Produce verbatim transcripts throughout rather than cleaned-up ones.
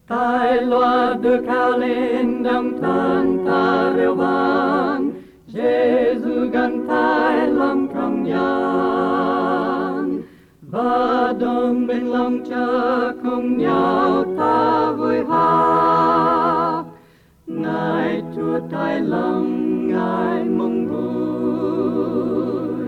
Tai loa được cao lên đồng thân ta reo vang, Giêsu gần tai lòng trong gian, và đồng bên lòng cha cùng nhau ta vui hát. Ngài Chúa tai lòng, Ngài mong vui.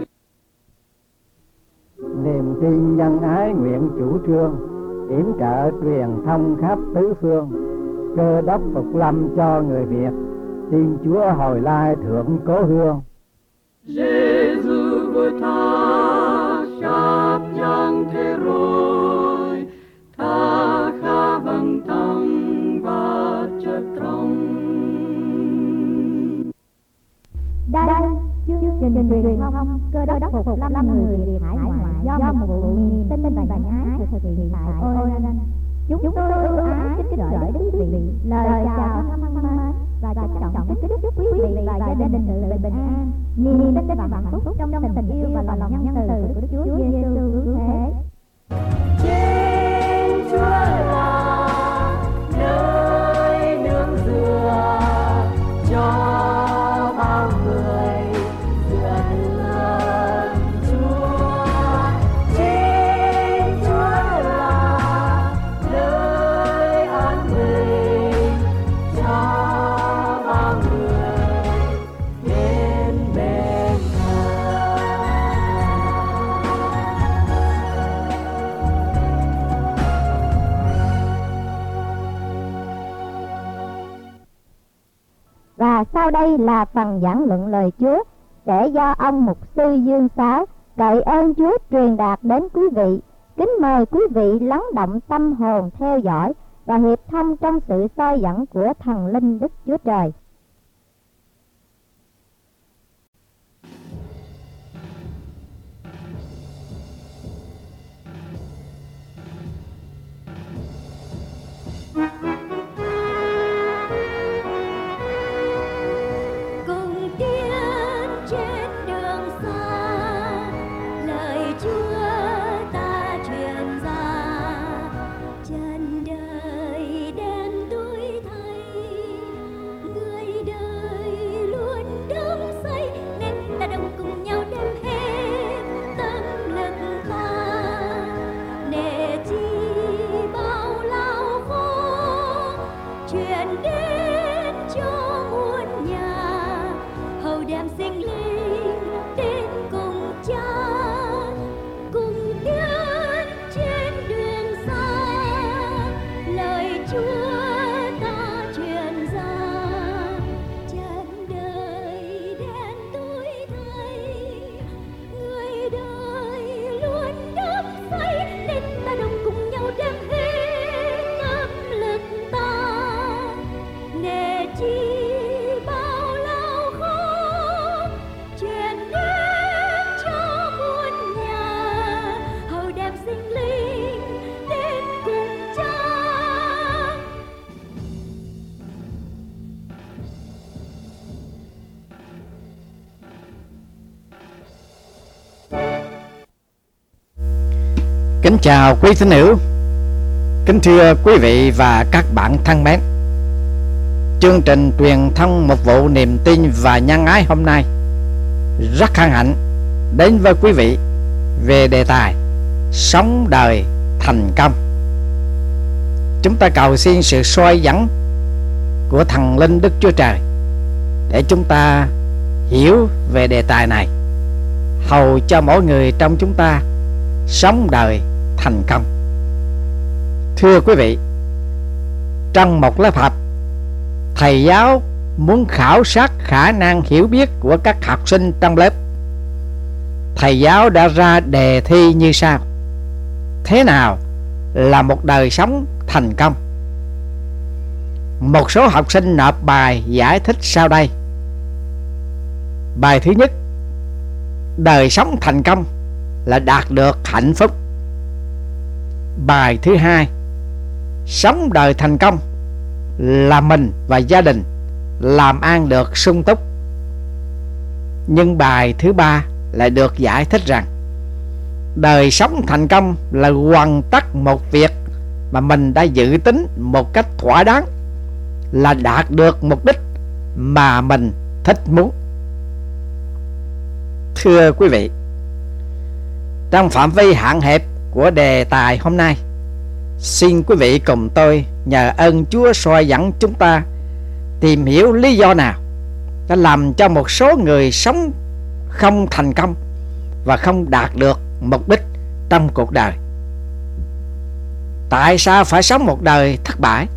Niềm tin nhân ái nguyện chủ trương, yểm trợ truyền thông khắp tứ phương. Cơ đốc phục lâm cho người Việt, Thiên Chúa hồi lai thượng cố hương. Giêsu vui tha sắp chẳng thể rồi, tha khá vầng thăng và chất trong. Đây chương trình truyền thông Cơ đốc phục lâm người Việt hải ngoại do một vụ niềm tin và nhân ái thực hiện tại Oregon. Chúng tôi ưu ái kính gửi đến quý vị lời chào thân mến và trân trọng kính chúc quý vị và gia đình sự bình an, niềm tin và hạnh phúc trong tình yêu và lòng nhân từ của Chúa Giêsu cứu thế. Trên Chúa là nơi nương dựa cho bao người dựa nương Chúa. Trên Chúa là nơi an bình cho bao người đến bên Ngài. Và sau đây là phần giảng luận lời Chúa sẽ do ông mục sư Dương Sáu cậy ơn Chúa truyền đạt đến quý vị. Kính mời quý vị lắng động tâm hồn theo dõi và hiệp thông trong sự soi dẫn của thần linh Đức Chúa Trời. Cùng tiến trên đường xa, lời Chúa ta truyền ra. Chân đời đen tối thay, người đời luôn đắm say, nên ta đồng cùng nhau đem hết tâm lực ta. Để chi bao lao khổ truyền đến cho muôn nhà, hầu đem sinh linh đến cùng cha, cùng tiến trên đường xa. Lời Chúa ta truyền ra, chân đời đen tối thay, người đời luôn đắm say, nên ta đồng cùng nhau đem hết tâm lực ta. Để chi bao lao khổ truyền đến cho muôn nhà, hầu đem sinh linh đến cùng cha. Kính chào quý thính hữu, kính thưa quý vị và các bạn thân mến. Chương trình truyền thông một vụ niềm tin và nhân ái hôm nay rất hân hạnh đến với quý vị về đề tài sống đời thành công. Chúng ta cầu xin sự soi dẫn của thần linh Đức Chúa Trời để chúng ta hiểu về đề tài này, hầu cho mỗi người trong chúng ta sống đời thành công. Thưa quý vị, trong một lớp học, thầy giáo muốn khảo sát khả năng hiểu biết của các học sinh trong lớp. Thầy giáo đã ra đề thi như sau: thế nào là một đời sống thành công? Một số học sinh nộp bài giải thích sau đây. Bài thứ nhất: đời sống thành công là đạt được hạnh phúc. Bài thứ hai: sống đời thành công là mình và gia đình làm ăn được sung túc. Nhưng bài thứ ba lại được giải thích rằng đời sống thành công là hoàn tất một việc mà mình đã dự tính một cách thỏa đáng là đạt được mục đích mà mình thích muốn. Thưa quý vị, trong phạm vi hạn hẹp của đề tài hôm nay, xin quý vị cùng tôi nhờ ơn Chúa soi dẫn chúng ta tìm hiểu lý do nào đã làm cho một số người sống không thành công và không đạt được mục đích trong cuộc đời. Tại sao phải sống một đời thất bại,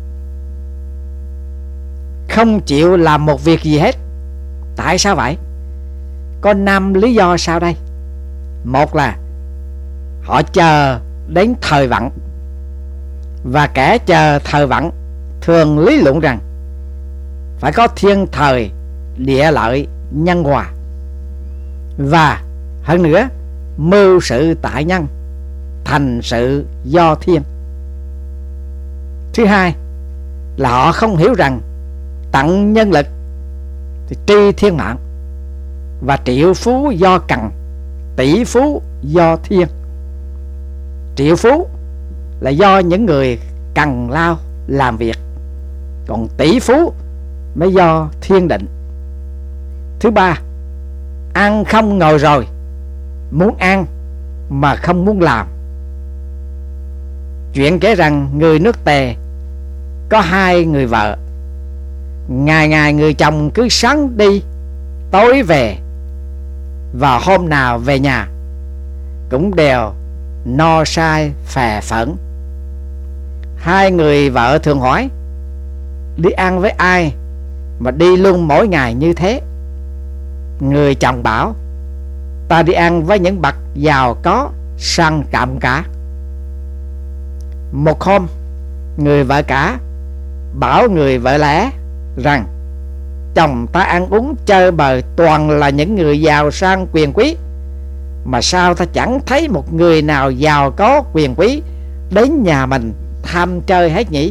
không chịu làm một việc gì hết? Tại sao vậy? Có năm lý do sau đây. Một là họ chờ đến thời vận, và kẻ chờ thời vận thường lý luận rằng phải có thiên thời, địa lợi, nhân hòa, và hơn nữa, mưu sự tại nhân, thành sự do thiên. Thứ hai là họ không hiểu rằng tận nhân lực thì tri thiên mạng, và triệu phú do cần, tỷ phú do thiên. Triệu phú là do những người cần lao làm việc, còn tỷ phú mới do thiên định. Thứ ba, ăn không ngồi rồi, muốn ăn mà không muốn làm. Chuyện kể rằng người nước Tề có hai người vợ. Ngày ngày người chồng cứ sáng đi tối về, và hôm nào về nhà cũng đều no sai phè phẫn. Hai người vợ thường hỏi đi ăn với ai mà đi luôn mỗi ngày như thế. Người chồng bảo ta đi ăn với những bậc giàu có sang trọng cả. Một hôm, người vợ cả bảo người vợ lẽ rằng chồng ta ăn uống chơi bời toàn là những người giàu sang quyền quý, mà sao ta chẳng thấy một người nào giàu có quyền quý đến nhà mình tham chơi hết nhỉ?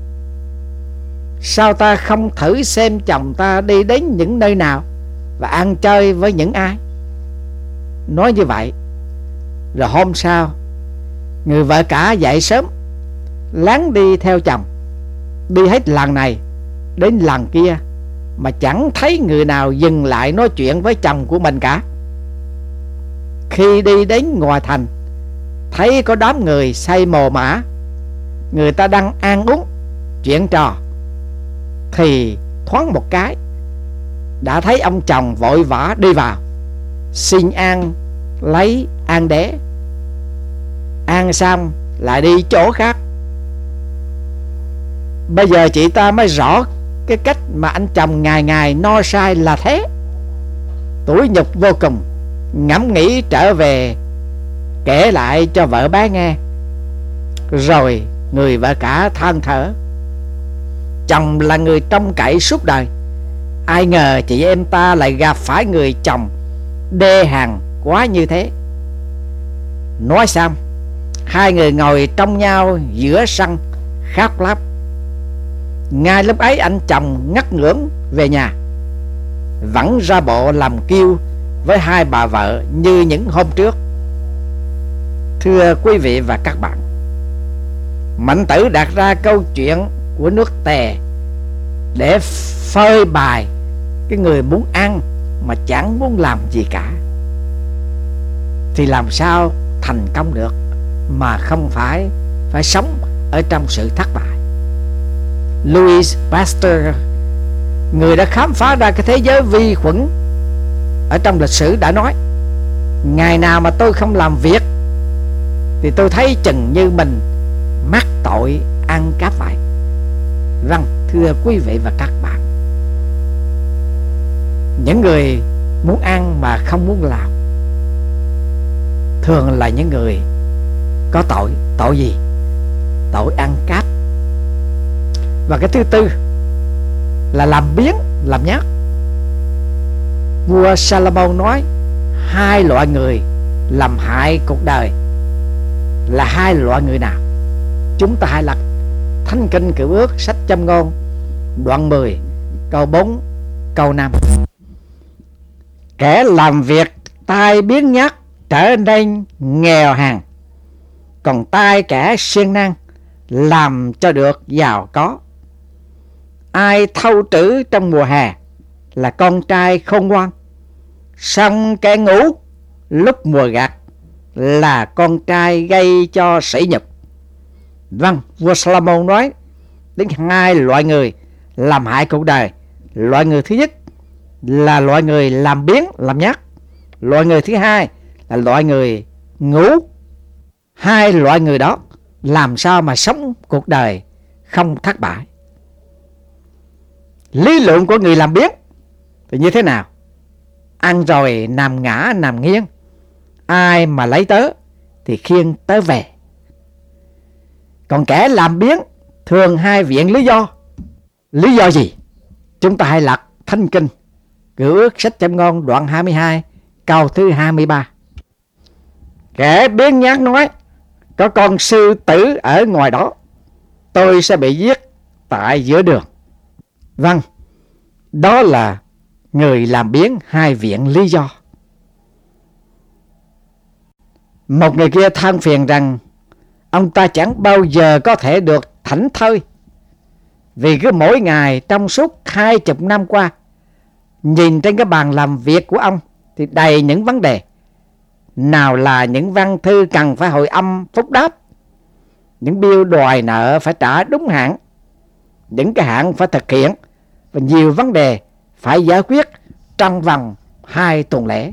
Sao ta không thử xem chồng ta đi đến những nơi nào và ăn chơi với những ai? Nói như vậy, rồi hôm sau, người vợ cả dậy sớm, láng đi theo chồng, đi hết lần này đến lần kia mà chẳng thấy người nào dừng lại nói chuyện với chồng của mình cả. Khi đi đến ngoài thành, thấy có đám người say mồ mã, người ta đang ăn uống chuyện trò, thì thoáng một cái đã thấy ông chồng vội vã đi vào, xin ăn lấy ăn đế. Ăn xong lại đi chỗ khác. Bây giờ chị ta mới rõ cái cách mà anh chồng ngày ngày no say là thế. Tủi nhục vô cùng, ngẫm nghĩ trở về kể lại cho vợ bé nghe. Rồi người vợ cả than thở, chồng là người trông cậy suốt đời, ai ngờ chị em ta lại gặp phải người chồng đê hèn quá như thế. Nói xong, hai người ngồi trong nhau giữa sân khóc lóc. Ngay lúc ấy anh chồng ngắt ngưỡng về nhà, vẫn ra bộ làm kiêu với hai bà vợ như những hôm trước. Thưa quý vị và các bạn, Mạnh Tử đặt ra câu chuyện của nước Tề để phơi bày cái người muốn ăn mà chẳng muốn làm gì cả thì làm sao thành công được mà không phải phải sống ở trong sự thất bại. Louis Pasteur, người đã khám phá ra cái thế giới vi khuẩn ở trong lịch sử, đã nói: ngày nào mà tôi không làm việc thì tôi thấy chừng như mình mắc tội ăn cắp vậy. Vâng, thưa quý vị và các bạn, những người muốn ăn mà không muốn làm thường là những người có tội. Tội gì? Tội ăn cắp. Và cái thứ tư là làm biếng, làm nhát. Vua Salomon nói hai loại người làm hại cuộc đời là hai loại người nào? Chúng ta hãy lật Thánh Kinh Cựu Ước, sách Châm Ngôn, đoạn mười, câu bốn, câu năm. Kẻ làm việc tay biếng nhác trở nên nghèo hèn, còn tay kẻ siêng năng làm cho được giàu có. Ai thâu trữ trong mùa hè là con trai khôn ngoan, song kẻ ngủ lúc mùa gặt là con trai gây cho sỉ nhục. Vâng, vua Solomon nói đến hai loại người làm hại cuộc đời. Loại người thứ nhất là loại người làm biếng, làm nhát. Loại người thứ hai là loại người ngủ. Hai loại người đó làm sao mà sống cuộc đời không thất bại? Lý luận của người làm biếng thì như thế nào? Ăn rồi nằm ngã nằm nghiêng, ai mà lấy tớ thì khiêng tớ về. Còn kẻ làm biếng thường hai viện lý do. Lý do gì? Chúng ta hãy lật Thánh Kinh, Cựu Ước sách Châm Ngôn đoạn hai mươi hai câu thứ hai mươi ba. Kẻ biếng nhác nói: có con sư tử ở ngoài đó, tôi sẽ bị giết tại giữa đường. Vâng, đó là người làm biếng hai viện lý do. Một người kia than phiền rằng ông ta chẳng bao giờ có thể được thảnh thơi, vì cứ mỗi ngày trong suốt hai chục năm qua, nhìn trên cái bàn làm việc của ông thì đầy những vấn đề. Nào là những văn thư cần phải hồi âm phúc đáp, những bill đòi nợ phải trả đúng hạn, những cái hạn phải thực hiện, và nhiều vấn đề phải giải quyết trong vòng hai tuần lễ.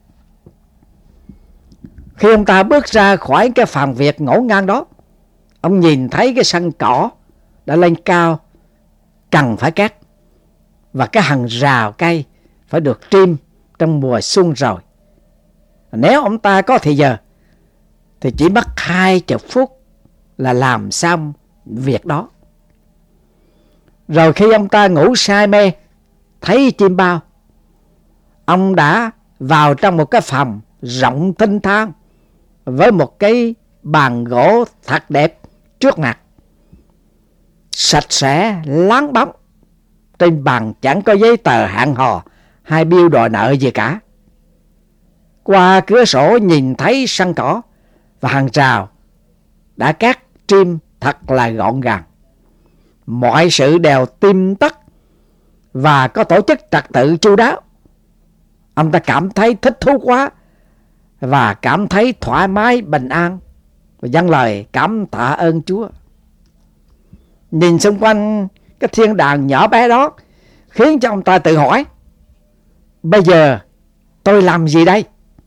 Khi ông ta bước ra khỏi cái phòng việc ngổn ngang đó, ông nhìn thấy cái sân cỏ đã lên cao cần phải cắt, và cái hàng rào cây phải được trim trong mùa xuân rồi. Nếu ông ta có thời giờ thì chỉ mất hai chục phút là làm xong việc đó. Rồi khi ông ta ngủ say mê thấy chim bao, ông đã vào trong một cái phòng rộng thênh thang với một cái bàn gỗ thật đẹp trước mặt, sạch sẽ láng bóng. Trên bàn chẳng có giấy tờ hẹn hò hay bill đòi nợ gì cả. Qua cửa sổ nhìn thấy sân cỏ và hàng rào đã cắt trim thật là gọn gàng. Mọi sự đều tim tất và có tổ chức trật tự chu đáo. Ông ta cảm thấy thích thú quá và cảm thấy thoải mái bình an và dâng lời cảm tạ ơn Chúa. Nhìn xung quanh cái thiên đàng nhỏ bé đó khiến cho ông ta tự hỏi: bây giờ tôi làm gì đây?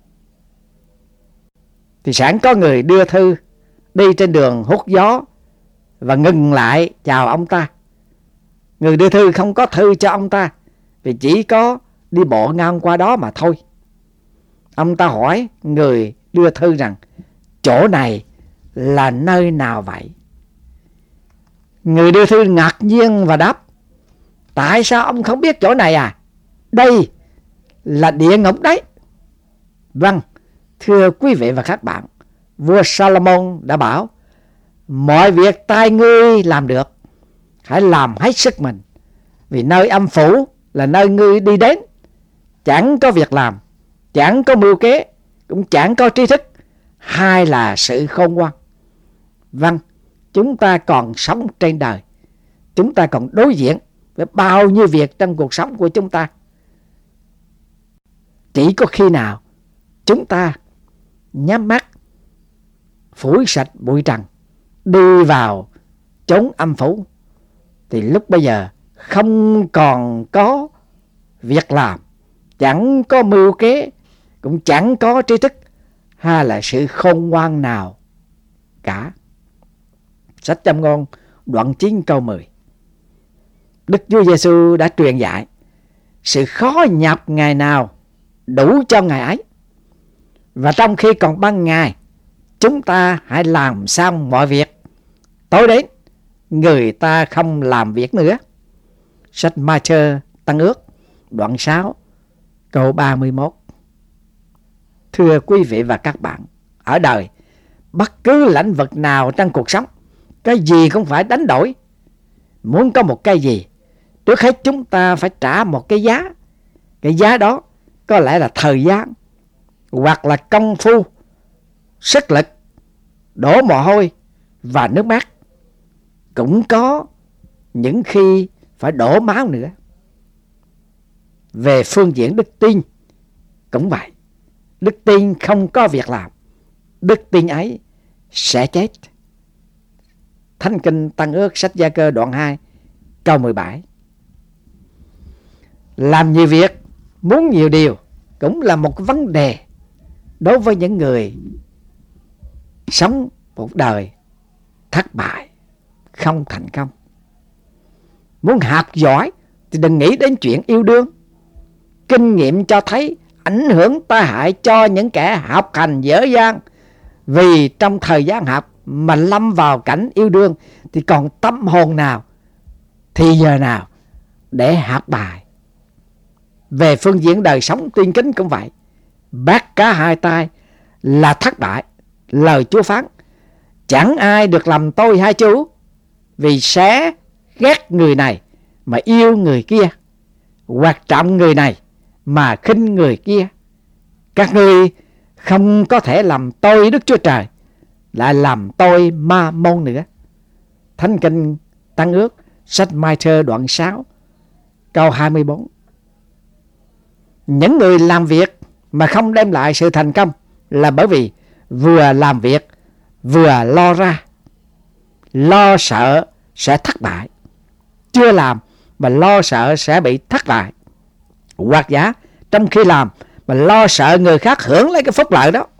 Thì sẵn có người đưa thư đi trên đường hút gió và ngừng lại chào ông ta. Người đưa thư không có thư cho ông ta vì chỉ có đi bộ ngang qua đó mà thôi. Ông ta hỏi người đưa thư rằng: chỗ này là nơi nào vậy? Người đưa thư ngạc nhiên và đáp: tại sao ông không biết chỗ này à? Đây là địa ngục đấy. Vâng, thưa quý vị và các bạn, vua Solomon đã bảo: mọi việc tay ngươi làm được, hãy làm hết sức mình, vì nơi âm phủ là nơi ngươi đi đến. Chẳng có việc làm, chẳng có mưu kế, cũng chẳng có trí thức, hay là sự khôn ngoan. Vâng, chúng ta còn sống trên đời, chúng ta còn đối diện với bao nhiêu việc trong cuộc sống của chúng ta. Chỉ có khi nào chúng ta nhắm mắt, phủi sạch bụi trần, đi vào chốn âm phủ, thì lúc bây giờ không còn có việc làm, chẳng có mưu kế, cũng chẳng có trí thức hay là sự khôn ngoan nào cả. Sách Châm Ngôn đoạn chín câu mười. Đức Chúa Giêsu đã truyền dạy: sự khó nhọc ngày nào đủ cho ngày ấy. Và trong khi còn ban ngày, chúng ta hãy làm xong mọi việc. Tối đến, người ta không làm việc nữa. Sách Ma-thơ Tăng Ước đoạn sáu câu ba mươi mốt. Thưa quý vị và các bạn, ở đời, bất cứ lĩnh vực nào trong cuộc sống, cái gì cũng phải đánh đổi. Muốn có một cái gì, trước hết chúng ta phải trả một cái giá. Cái giá đó có lẽ là thời gian, hoặc là công phu, sức lực, đổ mồ hôi và nước mắt. cũng có những khi phải đổ máu nữa. Về phương diện đức tin cũng vậy. Đức tin không có việc làm, đức tin ấy sẽ chết. Thánh Kinh Tăng Ước sách Gia Cơ đoạn hai câu mười bảy. Làm nhiều việc, muốn nhiều điều cũng là một vấn đề đối với những người sống một đời thất bại, không thành công. Muốn học giỏi thì đừng nghĩ đến chuyện yêu đương. Kinh nghiệm cho thấy ảnh hưởng tai hại cho những kẻ học hành dở dang, vì trong thời gian học mà lâm vào cảnh yêu đương thì còn tâm hồn nào, thì giờ nào để học bài. Về phương diện đời sống tiên kính cũng vậy. Bắt cả hai tay là thất bại. Lời Chúa phán: chẳng ai được làm tôi hai chú, vì sẽ ghét người này mà yêu người kia, hoặc trọng người này mà khinh người kia. Các ngươi không có thể làm tôi Đức Chúa Trời, lại làm tôi ma môn nữa. Thánh Kinh Tăng Ước sách Mai-thơ đoạn sáu câu hai mươi bốn. Những người làm việc mà không đem lại sự thành công là bởi vì vừa làm việc vừa lo ra, lo sợ sẽ thất bại, chưa làm mà lo sợ sẽ bị thất bại, hoặc giả trong khi làm mà lo sợ người khác hưởng lấy cái phúc lợi đó.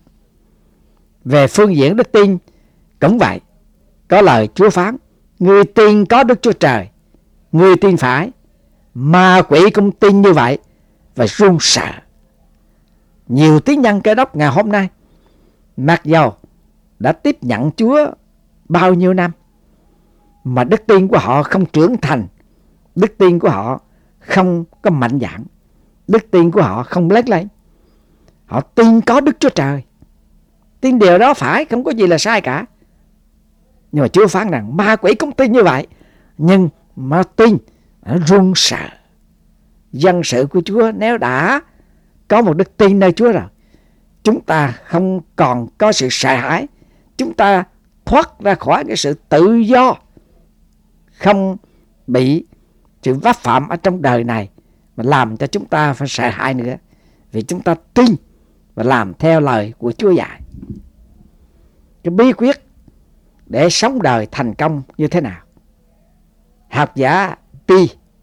Về phương diện đức tin cũng vậy. Có lời Chúa phán: người tin có Đức Chúa Trời, người tin phải. Ma quỷ cũng tin như vậy và run sợ. Nhiều tín nhân Cơ Đốc ngày hôm nay, mặc dầu đã tiếp nhận Chúa bao nhiêu năm, mà đức tin của họ không trưởng thành, đức tin của họ không có mạnh dạn, đức tin của họ không lớn lên. Họ tin có Đức Chúa Trời, tin điều đó phải, không có gì là sai cả. Nhưng mà Chúa phán rằng ma quỷ cũng tin như vậy, nhưng mà tin nó run sợ. Dân sự của Chúa nếu đã có một đức tin nơi Chúa rồi, chúng ta không còn có sự sợ hãi. Chúng ta thoát ra khỏi cái sự tự do, không bị sự vấp phạm ở trong đời này mà làm cho chúng ta phải sợ hãi nữa, vì chúng ta tin và làm theo lời của Chúa dạy. Cái bí quyết để sống đời thành công như thế nào? Học giả P.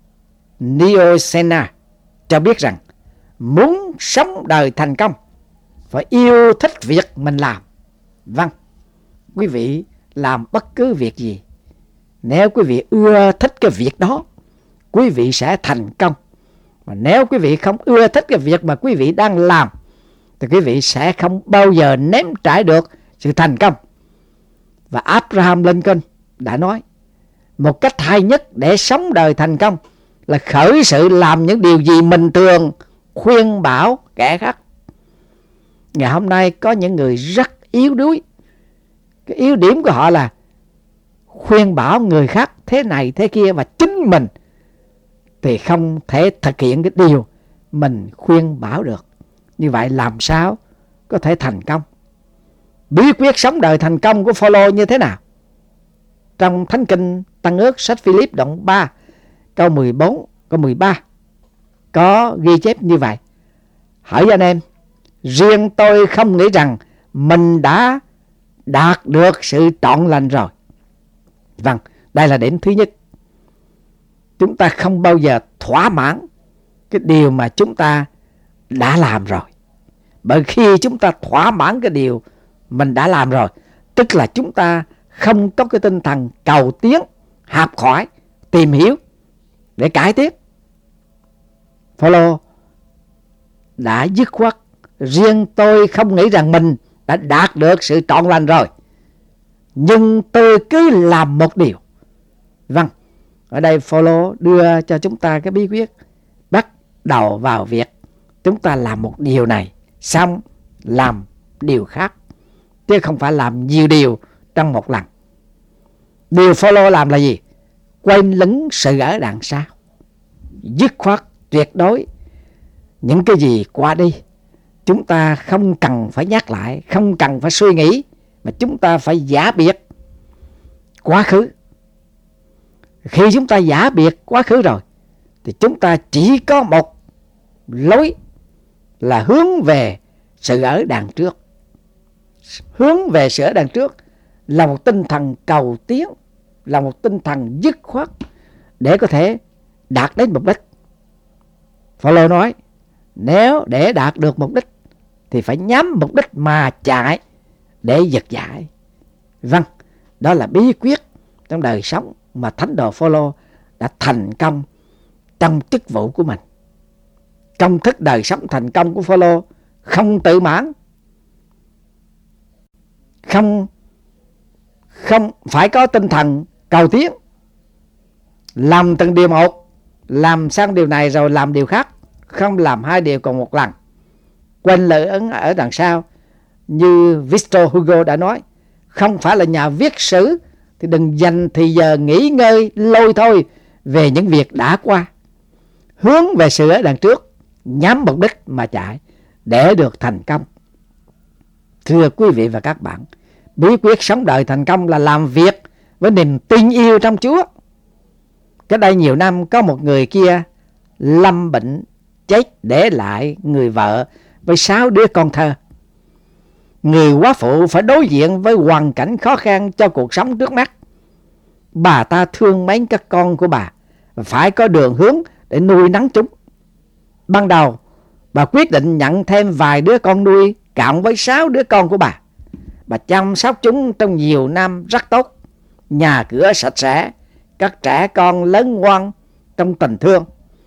Niosena cho biết rằng muốn sống đời thành công phải yêu thích việc mình làm. Vâng, quý vị làm bất cứ việc gì, nếu quý vị ưa thích cái việc đó, quý vị sẽ thành công. Mà nếu quý vị không ưa thích cái việc mà quý vị đang làm, thì quý vị sẽ không bao giờ nếm trải được sự thành công. Và Abraham Lincoln đã nói, một cách hay nhất để sống đời thành công là khởi sự làm những điều gì mình thường khuyên bảo kẻ khác. Ngày hôm nay có những người rất yếu đuối. Cái yếu điểm của họ là khuyên bảo người khác thế này thế kia, và chính mình thì không thể thực hiện cái điều mình khuyên bảo được. Như vậy làm sao có thể thành công? Bí quyết sống đời thành công của Phaolô như thế nào? Trong Thánh Kinh Tăng Ước sách Philip đoạn ba câu mười bốn, câu mười ba có ghi chép như vậy: hỡi anh em, riêng tôi không nghĩ rằng mình đã đạt được sự trọn lành rồi. Vâng, đây là điểm thứ nhất. Chúng ta không bao giờ thỏa mãn cái điều mà chúng ta đã làm rồi. Bởi khi chúng ta thỏa mãn cái điều mình đã làm rồi, tức là chúng ta không có cái tinh thần cầu tiến, học hỏi, tìm hiểu để cải tiến. Phaolô đã dứt khoát: riêng tôi không nghĩ rằng mình đã đạt được sự trọn lành rồi, nhưng tôi cứ làm một điều. Vâng, ở đây Phaolô đưa cho chúng ta cái bí quyết bắt đầu vào việc. Chúng ta làm một điều này, xong làm điều khác, chứ không phải làm nhiều điều trong một lần. Điều Phaolô làm là gì? Quên lấn sự ở đằng sau, dứt khoát tuyệt đối. Những cái gì qua đi chúng ta không cần phải nhắc lại, không cần phải suy nghĩ, mà chúng ta phải giả biệt quá khứ Khi chúng ta giả biệt quá khứ rồi thì chúng ta chỉ có một lối là hướng về sự ở đằng trước. Hướng về sự ở đằng trước là một tinh thần cầu tiến, là một tinh thần dứt khoát để có thể đạt đến mục đích. Phaolô nói nếu để đạt được mục đích thì phải nhắm mục đích mà chạy để giật giải. Vâng, đó là bí quyết trong đời sống mà thánh đồ Phaolô đã thành công trong chức vụ của mình. Công thức đời sống thành công của Phaolô không tự mãn, không không phải có tinh thần cầu tiến, làm từng điều một, làm sang điều này rồi làm điều khác, không làm hai điều cùng một lần, quên lời ấn ở đằng sau. Như Victor Hugo đã nói, không phải là nhà viết sử thì đừng dành thì giờ nghỉ ngơi lôi thôi về những việc đã qua. Hướng về sự ở đằng trước, nhắm mục đích mà chạy để được thành công. Thưa quý vị và các bạn, bí quyết sống đời thành công là làm việc với niềm tin yêu trong Chúa. Cách đây nhiều năm có một người kia lâm bệnh chết, để lại người vợ với sáu đứa con thơ. Người quá phụ phải đối diện với hoàn cảnh khó khăn cho cuộc sống trước mắt. Bà ta thương mến các con của bà và phải có đường hướng để nuôi nấng chúng. Ban đầu bà quyết định nhận thêm vài đứa con nuôi cộng với sáu đứa con của bà. Bà chăm sóc chúng trong nhiều năm rất tốt, nhà cửa sạch sẽ, các trẻ con lớn ngoan trong tình thương.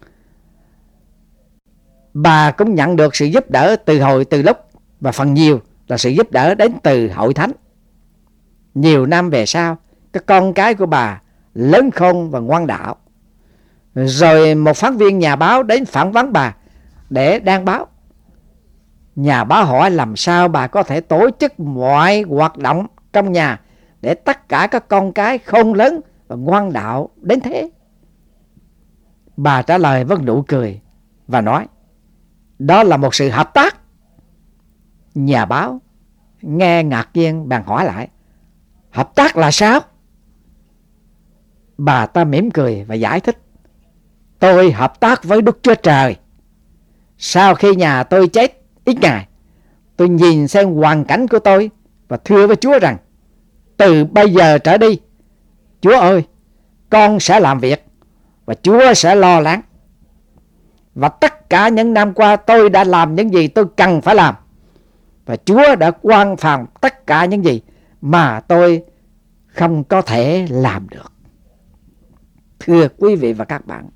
Bà cũng nhận được sự giúp đỡ từ hồi từ lúc, và phần nhiều là sự giúp đỡ đến từ hội thánh. Nhiều năm về sau, các con cái của bà lớn khôn và ngoan đạo. Rồi một phóng viên nhà báo đến phỏng vấn bà để đăng báo. Nhà báo hỏi làm sao bà có thể tổ chức mọi hoạt động trong nhà để tất cả các con cái khôn lớn và ngoan đạo đến thế. Bà trả lời với nụ cười và nói, đó là một sự hợp tác. Nhà báo nghe ngạc nhiên, bèn hỏi lại, hợp tác là sao? Bà ta mỉm cười và giải thích, tôi hợp tác với Đức Chúa Trời. Sau khi nhà tôi chết ít ngày, tôi nhìn xem hoàn cảnh của tôi và thưa với Chúa rằng, từ bây giờ trở đi, Chúa ơi, con sẽ làm việc và Chúa sẽ lo lắng. Và tất cả những năm qua tôi đã làm những gì tôi cần phải làm, và Chúa đã quan phòng tất cả những gì mà tôi không có thể làm được. Thưa quý vị và các bạn,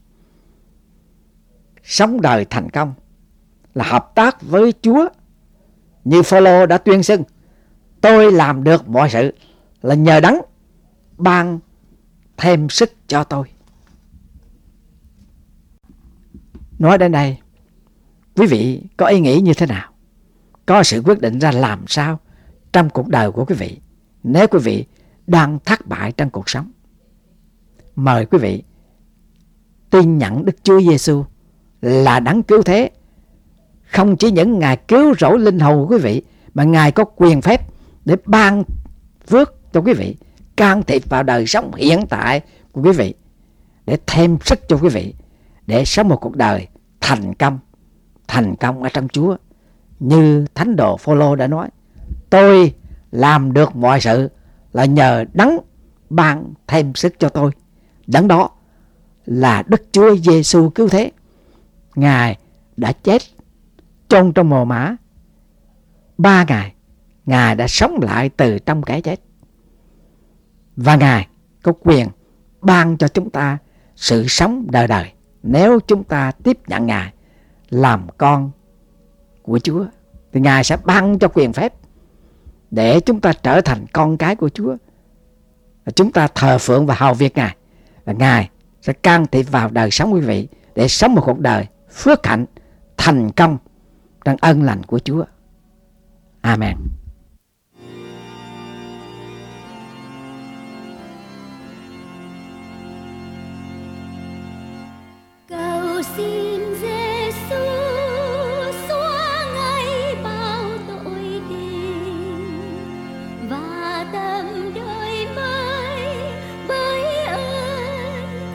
sống đời thành công là hợp tác với Chúa. Như Phaolô đã tuyên xưng, tôi làm được mọi sự là nhờ Đấng ban thêm sức cho tôi. Nói đến đây, quý vị có ý nghĩ như thế nào? Có sự quyết định ra làm sao trong cuộc đời của quý vị nếu quý vị đang thất bại trong cuộc sống? Mời quý vị tin nhận Đức Chúa Giêsu là Đấng cứu thế. Không chỉ những Ngài cứu rỗi linh hồn của quý vị, mà Ngài có quyền phép để ban phước cho quý vị, can thiệp vào đời sống hiện tại của quý vị, để thêm sức cho quý vị, để sống một cuộc đời thành công, thành công ở trong Chúa. Như thánh đồ Phaolô đã nói, tôi làm được mọi sự là nhờ Đấng ban thêm sức cho tôi. Đấng đó là Đức Chúa Giêsu cứu thế. Ngài đã chết chôn trong mồ mả ba ngày, Ngài đã sống lại từ trong cái chết, và Ngài có quyền ban cho chúng ta sự sống đời đời nếu chúng ta tiếp nhận Ngài làm con của Chúa. Thì Ngài sẽ ban cho quyền phép để chúng ta trở thành con cái của Chúa, và chúng ta thờ phượng và hầu việc Ngài, và Ngài sẽ can thiệp vào đời sống quý vị để sống một cuộc đời phước hạnh, thành công trong ân lành của Chúa. Amen. Cầu xin Giêsu xóa ngay bao tội tình và tâm đời mới với ơn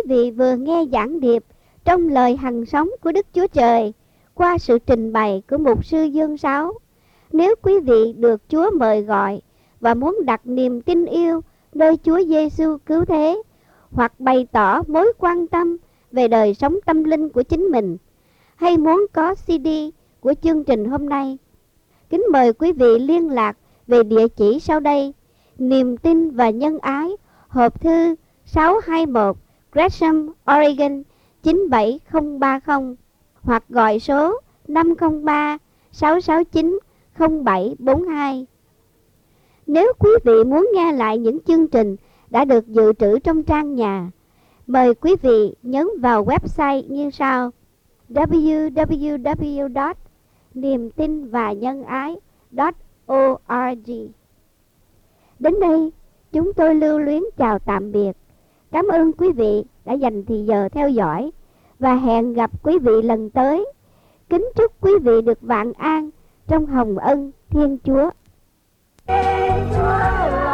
vị vừa nghe giảng điệp trong lời hằng sống của Đức Chúa Trời qua sự trình bày của mục sư Dương Sáu. Nếu quý vị được Chúa mời gọi và muốn đặt niềm tin yêu nơi Chúa Giêsu cứu thế, hoặc bày tỏ mối quan tâm về đời sống tâm linh của chính mình, hay muốn có xê đê của chương trình hôm nay, kính mời quý vị liên lạc về địa chỉ sau đây: Niềm tin và Nhân Ái, hộp thư sáu hai mốt Gresham, Oregon chín bảy không ba không, hoặc gọi số năm không ba sáu sáu chín không bảy bốn hai. Nếu quý vị muốn nghe lại những chương trình đã được dự trữ trong trang nhà, mời quý vị nhấn vào website như sau: w w w chấm niềm tin và nhân ái chấm org. Đến đây, chúng tôi lưu luyến chào tạm biệt. Cảm ơn quý vị đã dành thời giờ theo dõi và hẹn gặp quý vị lần tới. Kính chúc quý vị được vạn an trong hồng ân Thiên Chúa. Chúa